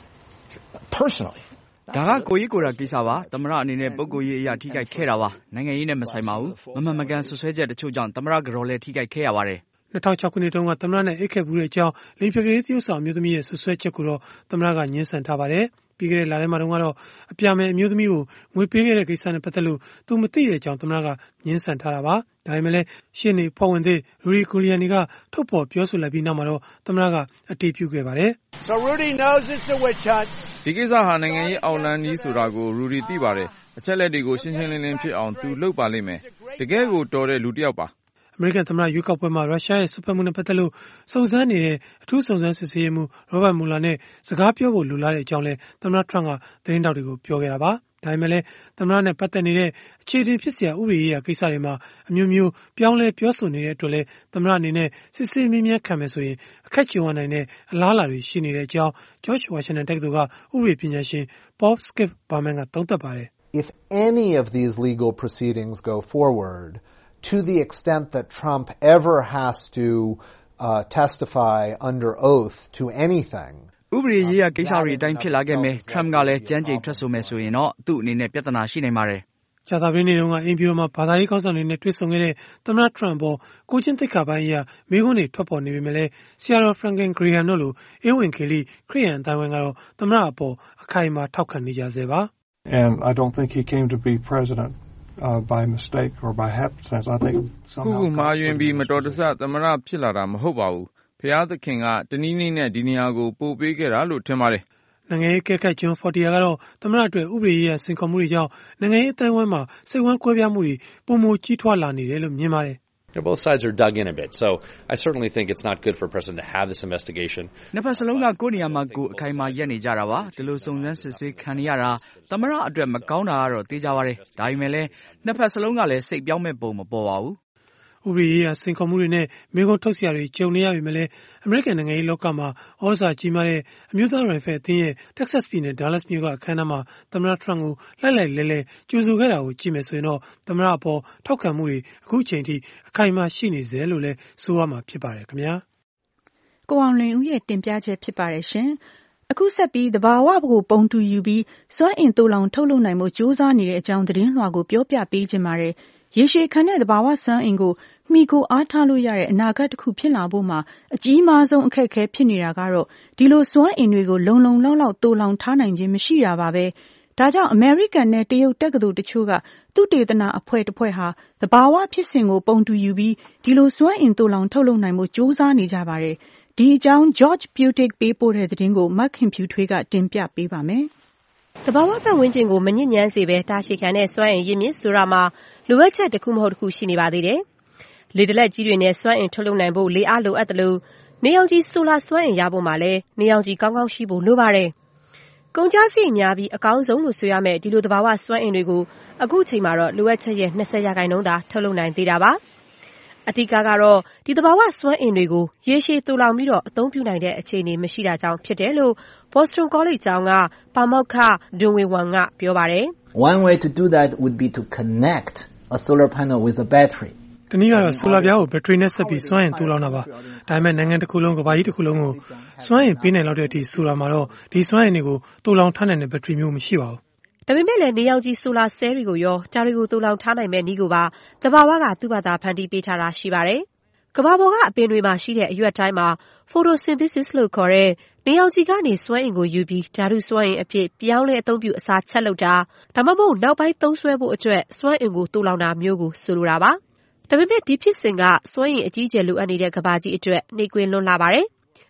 personally. ဒါကကိုကြီးကိုရာကိစ္စပါသမ္မတအနေနဲ့ပုဂ္ဂိုလ်ရေးအရာထိခိုက်ခဲ့တာပါနိုင်ငံရေးနဲ့မဆိုင်ပါဘူးမမှန်မကန်ဆွဆွဲချက်တချို့ကြောင့်သမ္မတကတော်လည်းထိခိုက်ခဲ့ရပါတယ်၂၀၀၆ခုနှစ်တုန်းကသမ္မတနဲ့အိတ်ခတ်ဘူးတဲ့အကြောင်းလင်းဖြိုဖြိုသရုပ်ဆောင်မျိုးသမီးရဲ့ဆွဆွဲချက်ကိုတော့သမ္မတကညှင်းဆန်ထားပါတယ်ပြီးခဲ့တဲ့လထဲမှာတုန်းကတော့အပြာမယ်အမျိုးသမီးကိုငွေပေးခဲ့တဲ့ကိစ္စနဲ့ပတ်သက်လို့သူမသိတဲ့အကြောင်းသမ္မတကညှင်းဆန်ထားတာပါဒါပေမဲ့လည်းရှင်းနေဖော်ဝင်တဲ့ Rudy Giuliani ကထုတ်ဖော်ပြောဆိုလိုက်ပြီးနောက်မှာတော့သမ္မတကအတည်ပြုခဲ့ပါတယ် So Rudy knows it's a witch hunt. ဒီကိစ္စဟာနိုင်ငံရေးအောက်လန်းကြီးဆိုတာကို Rudy သိပါတယ်အချက်လက်တွေကိုရှင်းရှင်းလင်းလင်းဖြစ်အောင်သူလုပ်ပါလိမ့်မယ်တကယ်ကိုတော်တဲ့လူတစ်ယောက်ပါအမေရိကန်သမ္မတရွေးကောက်ပွဲမှာရုရှားရဲ့စွက်ဖက်မှုနဲ့ပတ်သက်လို့စုံစမ်းနေတဲ့အထူးစုံစမ်းစစ်ဆေးရေးမှူး Robert Mueller နဲ့စကားပြောဖို့လိုလားတဲ့အကြောင်းလဲသမ္မတ Trump ကသတင်းတောက်တွေကိုပြောခဲ့တာပါဒါပေမဲ့လည်းသမ္မတနဲ့ပတ်သက်နေတဲ့အခြေတင်ဖြစ်စရာဥပဒေရေးရာကိစ္စတွေမှာအမျိုးမျိုးပြောင်းလဲပြောဆိုနေတဲ့အတွက်လဲသမ္မတအနေနဲ့စစ်ဆေးမြင်းမြန်းခံမယ်ဆိုရင်အခက်ကြုံရနိုင်တဲ့အလားအလာတွေရှိနေတဲ့အကြောင်း George Washington တက္ကသိုလ်ကဥပဒေပညာရှင် Bob Skip Berman ကသုံးသပ်ပါတယ် If any of these legal proceedings go forward to the extent that Trump ever has to uh, testify under oath to anything ဥပဒေရေးရာကိစ္စတွေအတိုင်းဖြစ်လာခဲ့မယ် Trump ကလည်းကြမ်းကြိမ်ထွက်ဆိုမယ်ဆိုရင်တော့သူ့အနေနဲ့ပြဿနာရှိနိုင်ပါတယ်ကြာသပတေးနေ့တုန်းကအိမ်ဖြူတော်မှာဘာသာရေးခေါင်းဆောင်တွေနဲ့တွေ့ဆုံခဲ့တဲ့သမ္မတ Trump ပေါ်ကိုချင်းသိက္ခာပိုင်းအရမိခွန်းတွေထွက်ပေါ်နေပေမဲ့လည်းဆရာတော် Franklin Graham တို့လိုအေးဝင်ခေလိခရစ်ယာန်အတိုင်းဝန်ကတော့သမ္မတအပေါ်အခိုင်အမာထောက်ခံနေကြဆဲပါ And I don't think he came to be president uh, by mistake or by happenstance. I think somehow ခုမှယွင်ပြီးမတော်တဆသမ္မတဖြစ်လာတာမဟုတ်ပါဘူးဖျားသခင်ကတနည်းနည်းနဲ့ဒီနေရာကိုပို့ပေးခဲ့တာလို့ထင်ပါတယ်နိုင်ငံရေးကဲကဲဂျွန် Fortier ကတော့သမ္မတအတွက်ဥပဒေရေးရာစင်ခေါ်မှုတွေကြောင့်နိုင်ငံရေးအတိုင်းအဝိုင်းမှာစိတ်ဝမ်းကွဲပြားမှုတွေပုံမကြီးထွားလာနေတယ်လို့မြင်ပါတယ် Both sides are dug in a bit. So I certainly think it's not good for a president to have this investigation. နှစ်ဖက်စလုံးကကိုယ်နေရာမှာကိုယ်အခိုင်အမာရက်နေကြတာပါဒီလိုစုံစမ်းစစ်ဆေးခံရတာသမ္မတအတွက်မကောင်းတာကတော့သိကြပါတယ်ဒါပေမဲ့လည်းနှစ်ဖက်စလုံးကလည်းစိတ်ပြောင်းမဲ့ပုံမပေါ်ပါဘူးဥပဒေရေးရာစင်ခေါ်မှုတွေနဲ့မိကုံထုတ်စရာတွေကြုံနေရပြီမလဲအမေရိကန်နိုင်ငံရေးလောကမှာဩဇာကြီးမားတဲ့အမျိုးသားရိုင်ဖယ်အသင်းရဲ့ Texas ပြည်နယ် Dallas မြို့ကအခမ်းအနားမှာသမ္မတ Trump ကိုလိုက်လိုက်လဲလဲကြိုဆိုခဲ့တာကိုကြည့်မယ်ဆိုရင်တော့သမ္မတအပေါ်ထောက်ခံမှုတွေအခုချိန်ထိအခိုင်အမာရှိနေစေလို့လဲဆိုရမှာဖြစ်ပါတယ်ခင်ဗျာကိုအောင်လွင်ဦးရဲ့တင်ပြချက်ဖြစ်ပါတယ်ရှင်အခုဆက်ပြီးသဘာဝကိုပုံတူယူပြီးစွမ်းအင်တူလောင်ထုတ်လုပ်နိုင်မှုစ조사နေတဲ့အကြောင်းသတင်းလွှာကိုပြောပြပေးခြင်းပါတယ်ရေရှည်ခံတဲ့သဘာဝစွမ်းအင်ကိုမိကိုအားထားလို့ရတဲ့အနာဂတ်တစ်ခုဖြစ်လာဖို့မှာအကြီးမားဆုံးအခက်အခဲဖြစ်နေတာကတော့ဒီလိုစွမ်းအင်တွေကိုလုံလုံလောက်လောက်တူလောင်ထားနိုင်ခြင်းမရှိတာပါပဲဒါကြောင့်အမေရိကန်နဲ့တရုတ်တက္ကသိုလ်တချို့ကသုတေသနအဖွဲ့တစ်ဖွဲ့ဟာသဘာဝဖြစ်စဉ်ကိုပုံတူယူပြီးဒီလိုစွမ်းအင်တူလောင်ထုတ်လုပ်နိုင်မှုစ조사နေကြပါတယ်ဒီအကြောင်း George Butic ပေးပို့တဲ့သတင်းကိုမခင်ဖြူထွေးကတင်ပြပေးပါမယ်တဘာဝပတ်ဝန်းကျင်ကိုမညစ်ညမ်းစေပဲတာရှည်ခံတဲ့စွမ်းအင်ရင်းမြစ်ဆိုတာမှာလိုအပ်ချက်တစ်ခုမဟုတ်တစ်ခုရှိနေပါသေးတယ်။လေတလက်ကြီးတွေနဲ့စွမ်းအင်ထုတ်လုပ်နိုင်ဖို့လေအားလိုအပ်တယ်လို့နေအောင်ကြီးဆိုလာစွမ်းအင်ရဖို့မှာလည်းနေအောင်ကြီးကောင်းကောင်းရှိဖို့လိုပါတယ်။ကုန်ကျစရိတ်များပြီးအကောင်းဆုံးလို့ဆိုရမယ့်ဒီလိုတဘာဝစွမ်းအင်တွေကိုအခုချိန်မှာတော့လိုအပ်ချက်ရဲ့နှစ်ဆယ်ရာခိုင်နှုန်းသာထုတ်လုပ်နိုင်သေးတာပါ။အတိကကတော့ဒီတဘာဝစွမ်းအင်တွေကိုရေရှည်တူလောင်ပြီးတော့အသုံးပြုနိုင်တဲ့အခြေအနေမရှိတာကြောင့်ဖြစ်တယ်လို့ Boston College ကျောင်းကပါမောက္ခ Dongwei Wang ကပြောပါတယ် One way to do that would be to connect a solar panel with a battery. တနည်းကတော့ဆိုလာပြားကိုဘက်ထရီနဲ့ဆက်ပြီးစွမ်းအင်တူလောင်တာပါ။ဒါပေမဲ့နိုင်ငံတစ်ခုလုံးကဘာကြီးတစ်ခုလုံးကိုစွမ်းအင်ပေးနိုင်လောက်တဲ့အထိဆိုတာမှာတော့ဒီစွမ်းအင်တွေကိုတူလောင်ထားနိုင်တဲ့ဘက်ထရီမျိုးမရှိပါဘူး။ဒါပေမဲ့လည်းနေရောင်ကြီးဆိုလာဆဲတွေကိုရောဓာတ်တွေကိုတူလောင်ထားနိုင်မဲ့နည်းကိုပါတဘာဝကသူ့ဘာသာဖန်တီးပေးထားတာရှိပါတယ်။ကမ္ဘာပေါ်ကအပင်တွေမှာရှိတဲ့အရွက်တိုင်းမှာ photosynthesis လို့ခေါ်တဲ့နေရောင်ခြည်ကနေစွမ်းအင်ကိုယူပြီးဓာတုစွမ်းအင်အဖြစ်ပြောင်းလဲအသုံးပြုအစားချက်လုပ်တာဒါမှမဟုတ်နောက်ပိုင်းသုံးစွဲဖို့အတွက်စွမ်းအင်ကိုတူလောင်တာမျိုးကိုဆိုလိုတာပါ။ဒါပေမဲ့ဒီဖြစ်စဉ်ကစွမ်းအင်အကြီးအကျယ်လိုအပ်နေတဲ့ကမ္ဘာကြီးအတွက်နှိကွင်းလွန်းလာပါတယ်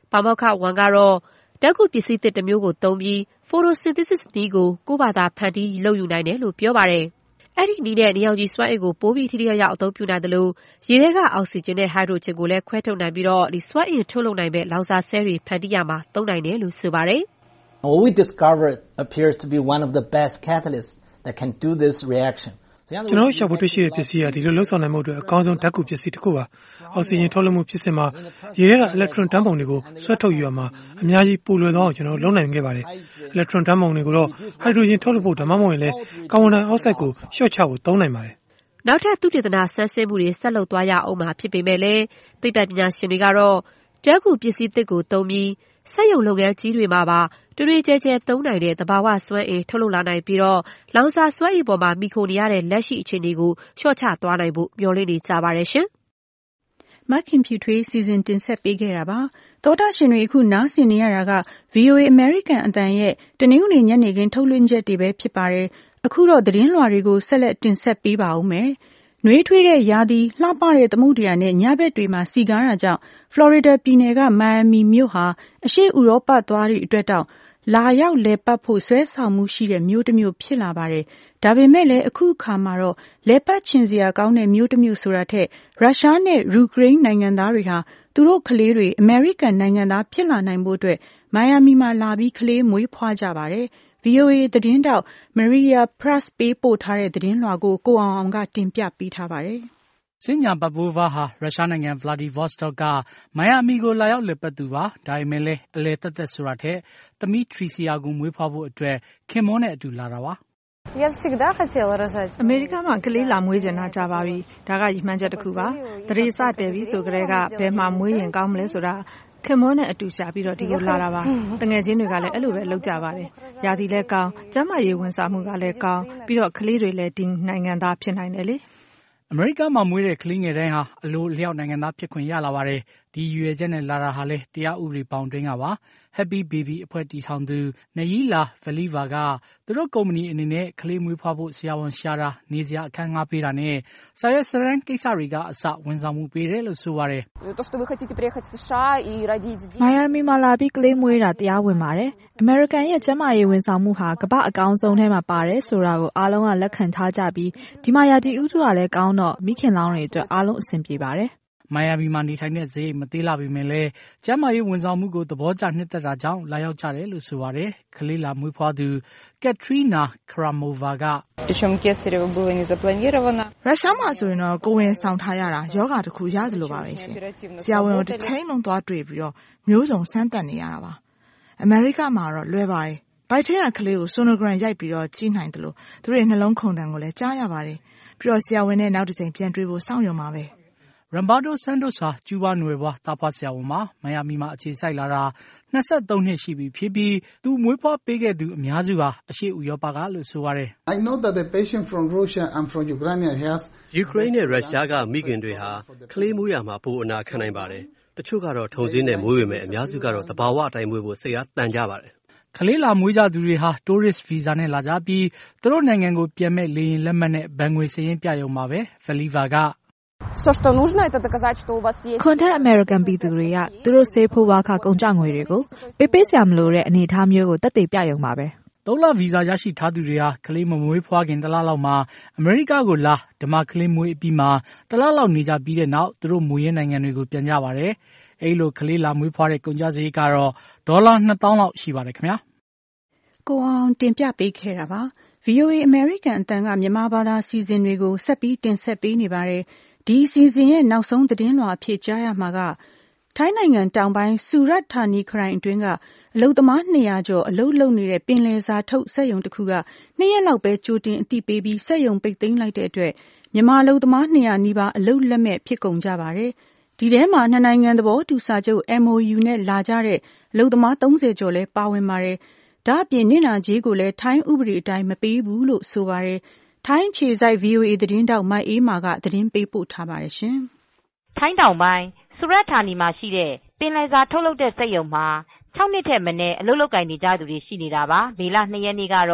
ပါမောက္ခဝမ်ကတော့ဓာတ်ကူပစ္စည်းသစ်တစ်မျိုးကိုသုံးပြီး photosynthesis နည်းကိုကိုယ့်ဘာသာဖန်တီးလုပ်ယူနိုင်တယ်လို့ပြောပါတယ်။အဲ့ဒီနည်းနဲ့နေရောင်ခြည်စွမ်းအင်ကိုပိုပြီးထိထိရောက်ရောက်အသုံးပြုနိုင်တယ်လို့ရေထဲကအောက်ဆီဂျင်နဲ့ဟိုက်ဒရိုဂျင်ကိုလည်းခွဲထုတ်နိုင်ပြီးတော့ဒီစွမ်းအင်ထုတ်လုပ်နိုင်မဲ့လောင်စာဆဲတွေဖန်တီးရမှာသုံးနိုင်တယ်လို့ဆိုပါတယ်။ What we discovered appears to be one of the best catalysts that can do this reaction. ကျွန်တော်ရှာဖွေတွေ့ရှိတဲ့ပစ္စည်းကဒီလိုလှုပ်ဆောင်နိုင်မှုအတွက်အကောင်းဆုံးဓာတ်ကူပစ္စည်းတစ်ခုပါ။အောက်ဆီဂျင်ထုတ်လွှတ်မှုဖြစ်စဉ်မှာရေထဲကအီလက်ထရွန်ဓာတ်ပုံတွေကိုဆွဲထုတ်ယူရမှာအများကြီးပိုလွယ်သွားအောင်ကျွန်တော်လုပ်နိုင်ခဲ့ပါတယ်။အီလက်ထရွန်ဓာတ်ပုံတွေကိုတော့ဟိုက်ဒရိုဂျင်ထုတ်လွှတ်ဖို့ဒါမှမဟုတ်ရင်လည်းကာဗွန်ဒိုင်အောက်ဆိုက်ကိုလျှော့ချဖို့သုံးနိုင်ပါတယ်။နောက်ထပ်သုတေသနဆန်းစစ်မှုတွေဆက်လုပ်သွားရအောင်မှာဖြစ်ပေမဲ့လည်းသိပ္ပံပညာရှင်တွေကတော့ဓာတ်ကူပစ္စည်းသစ်ကိုသုံးပြီးစက်ရုံလုပ်ငန်းကြီးတွေမှာပါတွင်ကျဲကျဲသုံးနိုင်တဲ့သဘာဝစွမ်းအင်ထုတ်လုပ်လာနိုင်ပြီးတော့လောင်စာစွမ်းအင်ပေါ်မှာမိခိုနေရတဲ့လက်ရှိအခြေအနေကိုလျှော့ချသွားနိုင်ဖို့မျှော်လင့်နေကြပါတယ်ရှင်။မခင်ဖြူထွေးစီစဉ်တင်ဆက်ပေးခဲ့တာပါ။သောတာရှင်တွေအခုနားဆင်နေရတာက ဗွီအိုအေ American အသံရဲ့တနင်္ဂနွေညနေခင်းထုတ်လွှင့်ချက်တွေပဲဖြစ်ပါတယ်။အခုတော့သတင်းလွှာတွေကိုဆက်လက်တင်ဆက်ပေးပါဦးမယ်။နှွေးထွေးတဲ့ရာသီလှပတဲ့သမုဒ္ဒရာနဲ့ညဘက်တွေမှာစီကားတာကြောင့်ဖလော်ရီဒါပြည်နယ်ကမိုင်ယာမီမြို့ဟာအရှေ့ဥရောပသွားတွေအတွက်တော့လာရောက်လည်ပတ်ဖို့ဆွဲဆောင်မှုရှိတဲ့မြို့တစ်မြို့ဖြစ်လာပါတယ်။ဒါပေမဲ့လည်းအခုအခါမှာတော့လည်ပတ်ချင်စရာကောင်းတဲ့မြို့တစ်မြို့ဆိုတာထက်ရုရှားနဲ့ယူကရိန်းနိုင်ငံသားတွေဟာသူတို့ကလေးတွေအမေရိကန်နိုင်ငံသားဖြစ်လာနိုင်ဖို့အတွက်မိုင်ယာမီမှာလာပြီးကလေးမွေးဖွားကြပါတယ်။ ဗွီအိုအေသတင်းတောက် Maria Press ပေးပို့ထားတဲ့သတင်းလွှာကိုကိုအောင်အောင်ကတင်ပြပေးထားပါတယ်။စင်ညာပပိုးဗာဟာရုရှားနိုင်ငံ Vladivostok ကမိုင်ယာမီကိုလာရောက်လည်ပတ်သူပါ။ဒါပေမဲ့လည်းအလယ်သက်သက်ဆိုတာထက်သမီးထရီစီယာကိုမွေးဖွားဖို့အတွက်ခင်မွန်းနဲ့အတူလာတာပါ။ Я всегда хотела рожать. အမေရိကန်မှာကလေးလာမွေးချင်တာကြာပါပြီ။ဒါကရည်မှန်းချက်တစ်ခုပါ။တရေစတယ်ပြီးဆိုကြတဲ့ကဘယ်မှာမွေးရင်ကောင်းမလဲဆိုတာခင်မွန်းနဲ့အတူရှာပြီးတော့ဒီလိုလာတာပါ။တငယ်ချင်းတွေကလည်းအဲ့လိုပဲလုပ်ကြပါတယ်။ရာသီလည်းကောင်းကျန်းမာရေးဝန်ဆောင်မှုကလည်းကောင်းပြီးတော့ကလေးတွေလည်းဒီနိုင်ငံသားဖြစ်နိုင်တယ်လေ။အမေရိကန်မှာမွေးတဲ့ကလေးငယ်တိုင်းဟာအလိုလျောက်နိုင်ငံသားဖြစ်ခွင့်ရလာပါတယ်။ဒီရွယ်ချက်နဲ့လာတာဟာလည်းတရားဥပဒေပေါင်းတွင်းကပါ။ Happy Baby အဖွဲ့တည်ထောင်သူနယီလာဗလီဗာကသူတို့ကုမ္ပဏီအနေနဲ့ကလေးမွေးဖွားဖို့ဆရာဝန်ရှာတာနေစရာအခန်းငှားပေးတာနဲ့စာရွက်စာတမ်းကိစ္စတွေကအစဝန်ဆောင်မှုပေးတယ်လို့ဆိုပါတယ်။ То, что вы хотите приехать в США и родить детей. မိုင်ယာမီမှာလာပြီးကလေးမွေးတာတရားဝင်ပါတယ်။အမေရိကန်ရဲ့ကျန်းမာရေးဝန်ဆောင်မှုဟာကမ္ဘာအကောင်းဆုံးထဲမှာပါတယ်ဆိုတာကိုအားလုံးကလက်ခံထားကြပြီးဒီမှာရာသီဥတုကလည်းကောင်းတော့မိခင်လောင်းတွေအတွက်အားလုံးအဆင်ပြေပါတယ်။မိုင်ယာမီမှာနေထိုင်တဲ့ဈေးမသေးလာပေမဲ့လည်းကျန်းမာရေးဝန်ဆောင်မှုကိုသဘောကျနှစ်သက်တာကြောင့်လာရောက်ကြတယ်လို့ဆိုပါတယ်။ကလေးလာမွေးဖွားသူကက်ထရီနာခရာမိုဗာက Причем кесарево было не запланировано. ရုရှားမှာဆိုရင်တော့ကိုဝင်ဆောင်ထားရတာယောဂတစ်ခုရတယ်လို့ပါပဲရှင်။ဆရာဝန်တို့တစ်ချိန်လုံးသွားတွေ့ပြီးတော့မျိုးစုံစမ်းသပ်နေရတာပါ။အမေရိကမှာတော့လွယ်ပါတယ်။ဘိုက်ထဲကကလေးကိုဆိုနိုဂရမ်ရိုက်ပြီးတော့ကြည့်နိုင်တယ်လို့သူတို့ရဲ့နှလုံးခုန်တန်ကိုလည်းကြားရပါတယ်။ပြီးတော့ဆရာဝန်နဲ့နောက်တစ်ချိန်ပြန်တွေ့ဖို့စောင့်ရုံပါပဲ။ Rambardo Santos ဟာကျူးဘာနွယ်ဘွားသားဖွားဆရာဝန်မှာမိုင်ယာမီမှာအခြေစိုက်လာတာ၂၃နှစ်ရှိပြီဖြစ်ပြီးသူမွေးဖွားပေးခဲ့သူအများစုဟာအရှေ့ဥရောပကလို့ဆိုပါတယ်။ I know that the patient from Russia and from Ukraine has Ukraine နဲ့ရုရှားကမိခင်တွေဟာကလေးမွေးရမှာပိုအနာခံနိုင်ပါတယ်။တချို့ကတော့ထုံစင်းနဲ့မွေးပေမဲ့အများစုကတော့သဘာဝအတိုင်းမွေးဖို့စိတ်အားတန်ကြပါတယ်။ကလေးလာမွေးကြသူတွေဟာ tourist visa နဲ့လာကြပြီးသူတို့နိုင်ငံကိုပြန်မဲ့လေယာဉ်လက်မှတ်နဲ့ဘဏ်ငွေစာရင်းပြရုံပါပဲ။ Valiva က Всё, что нужно, это доказать, что у вас есть. Content American ပြည်သူတွေကသူတို့ဆေးဖိုးဝါခကုန်ကြငွေတွေကိုပေးပေးစရာမလိုတဲ့အနေအထားမျိုးကိုတက်တည်ပြရုံပါပဲ။သုံးလဗီဇာရရှိထားသူတွေဟာကလေးမမွေးဖွားခင်တလလောက်မှာအမေရိကကိုလာဓမ္မကလေးမွေးအပြီးမှာတလလောက်နေကြပြီးတဲ့နောက်သူတို့မွေးရင်းနိုင်ငံတွေကိုပြန်ကြပါတယ်။အဲဒီလိုကလေးလာမွေးဖွားတဲ့ကုန်ကျစရိတ်ကတော့ဒေါ်လာနှစ်သောင်းလောက်ရှိပါတယ်ခင်ဗျာ။ကိုအောင်တင်ပြပေးခဲ့တာပါ။ ဗွီအိုအေ American အသံကမြန်မာဘာသာစီစဉ်တွေကိုဆက်ပြီးတင်ဆက်ပေးနေပါတယ်။ဒီစီစဉ်ရဲ့နောက်ဆုံးသတင်းလွှာအဖြစ်ကြားရမှာကထိုင်းနိုင်ငံတောင်ပိုင်းဆူရတ်ဌာနီခရိုင်အတွင်းကအလုသမားနှစ်ရာကျော်အလုလုပ်နေတဲ့ပင်လယ်စာထုတ်စက်ရုံတစ်ခုကနှစ်ရက်လောက်ပဲကြိုတင်အသိပေးပြီးစက်ရုံပိတ်သိမ်းလိုက်တဲ့အတွက်မြန်မာအလုသမားနှစ်ရာနီးပါးအလုလက်မဲ့ဖြစ်ကုန်ကြပါတယ်။ဒီထဲမှာနှစ်နိုင်ငံသဘောတူစာချုပ် M O U နဲ့လာကြတဲ့အလုသမားသုံးဆယ်ကျော်လဲပါဝင်ပါတယ်။ဒါအပြင်နင့်နာကြေးကိုလည်းထိုင်းဥပဒေအတိုင်းမပေးဘူးလို့ဆိုပါတယ်။ထိုင်းခြေစိုက် ဗွီအိုအေ သတင်းတောက်မတ်အေးမာကသတင်းပေးပို့ထားပါတယ်ရှင်။ထိုင်းတောင်ပိုင်းဆူရတ်ဌာနီမှာရှိတဲ့ပင်လယ်စာထုတ်လုပ်တဲ့စက်ရုံမှာ၆နှစ်ထက်မနည်းအလုပ်လုပ်ကိုင်နေကြသူတွေရှိနေတာပါ။မေလ၂ရက်နေ့ကတော့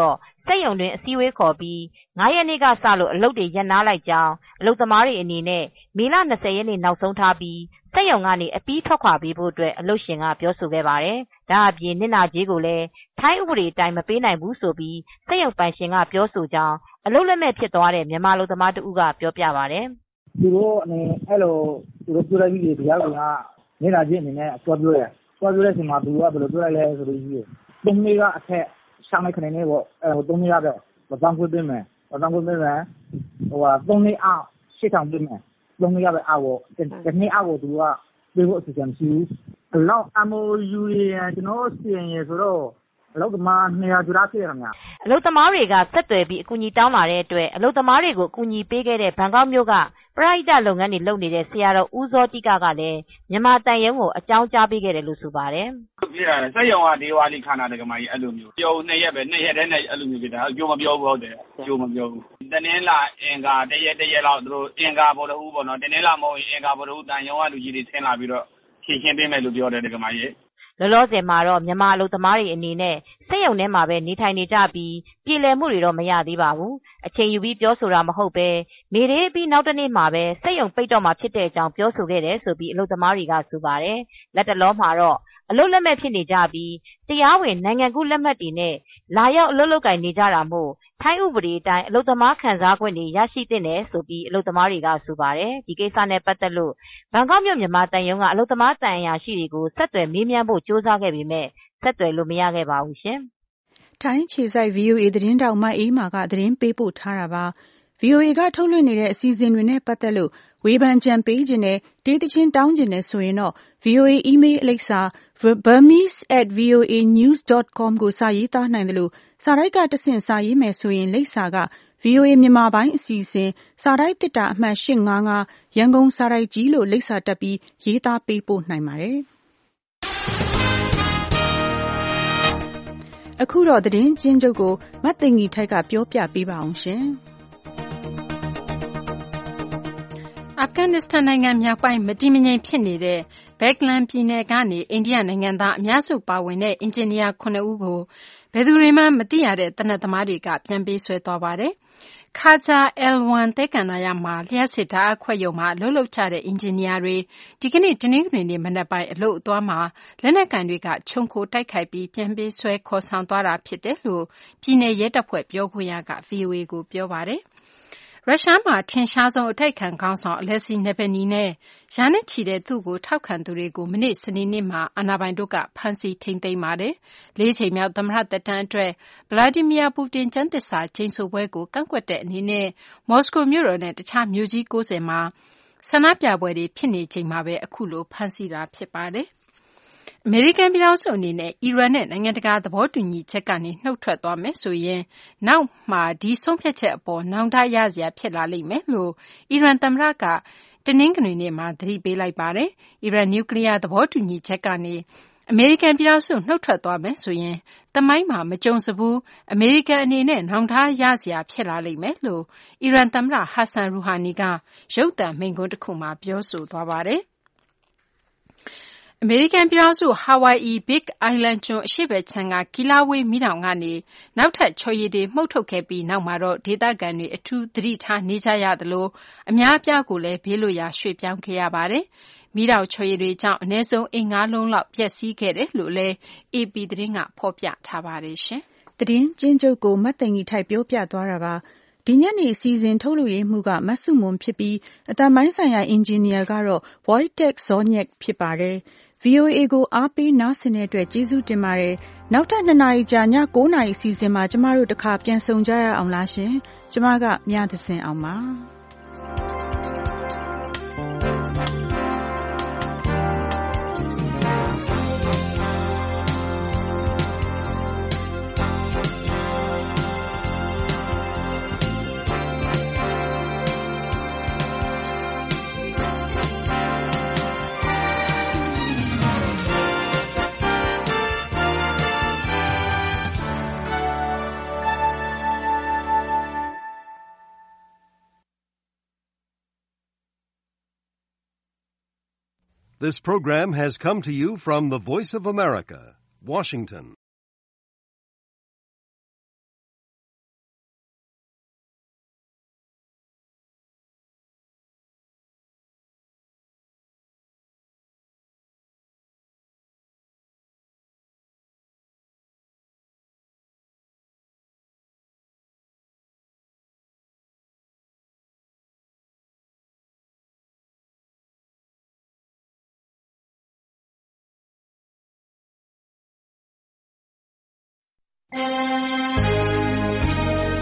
စက်ရုံတွင်အစည်းအဝေးခေါ်ပြီးငါးရက်နေ့ကစလို့အလုပ်တွေရပ်နားလိုက်ကြောင်းအလုပ်သမားတွေအနေနဲ့မေလ၂၀ရက်နေ့နောက်ဆုံးထားပြီးစက်ရုံကနေအပြီးထွက်ခွာပေးဖို့အတွက်အလုပ်ရှင်ကပြောဆိုခဲ့ပါတယ်။ဒါအပြင်နစ်နာကြေးကိုလည်းထိုင်းဥပဒေအတိုင်းမပေးနိုင်ဘူးဆိုပြီးစက်ရုံပိုင်ရှင်ကပြောဆိုကြောင်းအလုပ်လက်မဲ့ဖြစ်သွားတဲ့မြန်မာအလုပ်သမားတဦးကပြောပြပါတယ်။သူတို့အနေအဲ့လိုသူတို့ပြောလိုက်ပြီးတရားဝင်ကနစ်နာကြေးအနေနဲ့ပြောပြောတယ်။ပြောပြောတဲ့အချိန်မှာသူကဘယ်လိုပြောလိုက်လဲဆိုလို့ရှိရင်သုံးနှစ်ကအထက်ရှာမခနေနေပေါ့အဲသုံးနှစ်ရပဲဘာသာခွင့်ပေးမယ်ဘာသာခွင့်ပေးမယ်ဟိုဟာသုံးနှစ်အောင်ရှစ်ထောင်ပေးမယ်သုံးနှစ်ရပဲအောက်တစ်နှစ်အောက်ကိုသူကပေးဖို့အစီအစဉ်မရှိဘူးအလောက် M O U ရကျွန်တော်စီရင်ရဆိုတော့အလုပ်သမားနေရာကြရာဖြစ်ရမှာအလုပ်သမားတွေကဆက်သွယ်ပြီးအကူအညီတောင်းလာတဲ့အတွက်အလုပ်သမားတွေကိုအကူအညီပေးခဲ့တဲ့ဘန်ကောက်မြို့ကပရိဒတ်လုပ်ငန်းတွေလုပ်နေတဲ့ဆရာတော်ဦးစောတိကကလည်းမြန်မာတန်ရုံကိုအကြောင်းကြားပေးခဲ့တယ်လို့ဆိုပါတယ်။ပြရတယ်စက်ရုံကဒေဝါလီခန္ဓာတက္ကမကြီးအဲ့လိုမျိုးပြောနှစ်ရက်ပဲနှစ်ရက်တည်းနဲ့အဲ့လိုမျိုးဖြစ်တာအကျိုးမပြောဘူးဟုတ်တယ်အကျိုးမပြောဘူးတနင်္လာအင်္ဂါတရက်တရက်လောက်သူတို့အင်္ဂါဘော်ဒဦးပေါ့နော်တနင်္လာမဟုတ်ရင်အင်္ဂါဘော်ဒဦးတန်ရုံကလူကြီးတွေဆင်းလာပြီးတော့ရှင်းရှင်းပေးမယ်လို့ပြောတယ်တက္ကမကြီးလောလောဆယ်မှာတော့မြန်မာအလုပ်သမားတွေအနေနဲ့စက်ရုံထဲမှာပဲနေထိုင်နေကြပြီးပြည်လည်မှုတွေတော့မရသေးပါဘူးအချိန်ယူပြီးပြောဆိုတာမဟုတ်ပဲမေရေးပြီးနောက်တနေ့မှာပဲစက်ရုံပိတ်တော့မှာဖြစ်တဲ့အကြောင်းပြောဆိုခဲ့တယ်ဆိုပြီးအလုပ်သမားတွေကဆိုပါတယ်လက်တလောမှာတော့အလုပ်လက်မဲ့ဖြစ်နေကြပြီးတရားဝင်နိုင်ငံကူးလက်မှတ်တွေနဲ့လာရောက်အလုပ်လုပ်ကိုင်နေကြတာမို့ထိုင်းဥပဒေအတိုင်းအလုပ်သမားခံစားခွင့်တွေရရှိသင့်တယ်ဆိုပြီးအလုပ်သမားတွေကဆိုပါတယ်ဒီကိစ္စနဲ့ပတ်သက်လို့ဘန်ကောက်မြို့မြန်မာတန်ရုံကအလုပ်သမားတန်အရာရှိတွေကိုဆက်သွယ်မေးမြန်းဖို့ကြိုးစားခဲ့ပေမဲ့ဆက်သွယ်လို့မရခဲ့ပါဘူးရှင်ထိုင်းခြေစိုက် ဗွီအိုအေ သတင်းတောက်မအေးမာကသတင်းပေးပို့ထားတာပါ ဗွီအိုအေကထုတ်လွှင့်နေတဲ့အစီအစဉ်တွေနဲ့ပတ်သက်လို့ဝေဖန်ကြံပေးခြင်းနဲ့ဒေသချင်းတောင်းခြင်းနဲ့ဆိုရင်တော့ ဗွီအိုအေ email အလိပ်စာ burmese at voa news dot com ကိုစာရေးသားနိုင်တယ်လို့စာတိုက်ကတဆင့်စာရေးမယ်ဆိုရင်လိပ်စာက ဗွီအိုအေ မြန်မာပိုင်းအစီအစဉ်စာတိုက်တစ်တာအမှတ်၈၅၅ရန်ကုန်စာတိုက်ကြီးလို့လိပ်စာတက်ပြီးရေးသားပေးပို့နိုင်ပါတယ်အခုတော့သတင်းချင်းချုပ်ကိုမတ်သိင်္ဂီထိုက်ကပြောပြပေးပါအောင်ရှင်အာဖဂန်နစ္စတန်နိုင်ငံမြောက်ပိုင်းမတည်မငြိမ်ဖြစ်နေတဲ့ဘက်ဂလန်ပြည်နယ်ကနေအိန္ဒိယနိုင်ငံသားအများစုပါဝင်တဲ့အင်ဂျင်နီယာခုနှစ်ဦးကိုဘယ်သူတွေမှမသိရတဲ့သေနတ်သမားတွေကပြန်ပေးဆွဲသွားပါတယ်။ခါဂျာ အယ်လ် ဝမ် သဲကန္နာရမှာလျှပ်စစ်ဓာတ်အားခွဲရုံမှာအလုပ်လုပ်ကြတဲ့အင်ဂျင်နီယာတွေဒီကနေ့တနင်္ဂနွေနေ့မနက်ပိုင်းအလုပ်အသွားမှာလက်နက်ကိုင်တွေကခြုံခိုတိုက်ခိုက်ပြီးပြန်ပေးဆွဲခေါ်ဆောင်သွားတာဖြစ်တယ်လို့ပြည်နယ်ရဲတပ်ဖွဲ့ပြောခွင့်ရက ဗွီအိုအေကိုပြောပါတယ်။ရုရှားမှာထင်ရှားဆုံးအတိုက်အခံခေါင်းဆောင်အလက်ဆီနဗယ်နီနဲ့ရာနဲ့ချီတဲ့သူ့ကိုထောက်ခံသူတွေကိုမနေ့စနေနေ့မှာအာဏာပိုင်တို့ကဖမ်းဆီးထိန်းသိမ်းပါတယ်။လေးချိန်မြောက်သမ္မတသက်တမ်းအတွက်ဗလာဒီမီယာပူတင်ကျမ်းသစ္စာကျိန်ဆိုပွဲကိုကန့်ကွက်တဲ့အနေနဲ့မော်စကိုမြို့တော်နဲ့တခြားမြို့ကြီး၉၀မှာဆန္ဒပြပွဲတွေဖြစ်နေချိန်မှာပဲအခုလိုဖမ်းဆီးတာဖြစ်ပါတယ်။အမေရိကန်ပြည်ထောင်စုအနေနဲ့အီရန်နဲ့နိုင်ငံတကာသဘောတူညီချက်ကနေနှုတ်ထွက်သွားမယ်ဆိုရင်နောက်မှာဒီဆုံးဖြတ်ချက်အပေါ်နောင်တရစရာဖြစ်လာလိမ့်မယ်လို့အီရန်သမ္မတကတနင်္ဂနွေနေ့မှာသတိပေးလိုက်ပါတယ်။အီရန်နျူကလ িয়ার သဘောတူညီချက်ကနေအမေရိကန်ပြည်ထောင်စုနှုတ်ထွက်သွားမယ်ဆိုရင်သမိုင်းမှာမကြုံစဘူးအမေရိကန်အနေနဲ့နောင်တရစရာဖြစ်လာလိမ့်မယ်လို့အီရန်သမ္မတဟဆန်ရူဟာနီကရုပ်သံမိန့်ခွန်းတစ်ခုမှာပြောဆိုသွားပါတယ်။အမေရိကန်ပြည်ထောင်စုဟာဝိုင်အီ Big Island ကျွန်းအရှေ့ဘက်ခြမ်းကကီလာဝေးမီးတောင်ကနေနောက်ထပ်ချော်ရည်တွေမှုတ်ထုတ်ခဲ့ပြီးနောက်မှာတော့ဒေသခံတွေအထူးသတိထားနေကြရသလိုအများအပြားကိုလည်းဘေးလွတ်ရာရွှေ့ပြောင်းခဲ့ရပါတယ်။မီးတောင်ချော်ရည်တွေကြောင့်အနည်းဆုံးအိမ်ငါးလုံးလောက်ပျက်စီးခဲ့တယ်လို့လည်း အေပီ သတင်းကဖော်ပြထားပါတယ်ရှင်။သတင်းချင်းချုပ်ကိုမတ်သိင်္ဂီထိုက်ပြောပြသွားတာပါ။ဒီညနေအစီအစဉ်ထုတ်လွှင့်ရေးမှုကမတ်စုမွန်ဖြစ်ပြီးအတန်ပိုင်းဆိုင်ရာအင်ဂျင်နီယာကတော့ Wojtek Zorniak ဖြစ်ပါတယ်။ဗွီအိုအေကိုအားပေးနားဆင်တဲ့အတွက်ကျေးဇူးတင်ပါတယ်။နောက်ထပ်နှစ်နာရီကြာည၉နာရီအစီအစဉ်မှာကျမတို့တစ်ခါပြန်ဆုံကြရအောင်လားရှင်။ကျမကမြသဇင်အောင်ပါ။ This program has come to you from the Voice of America, Washington. ။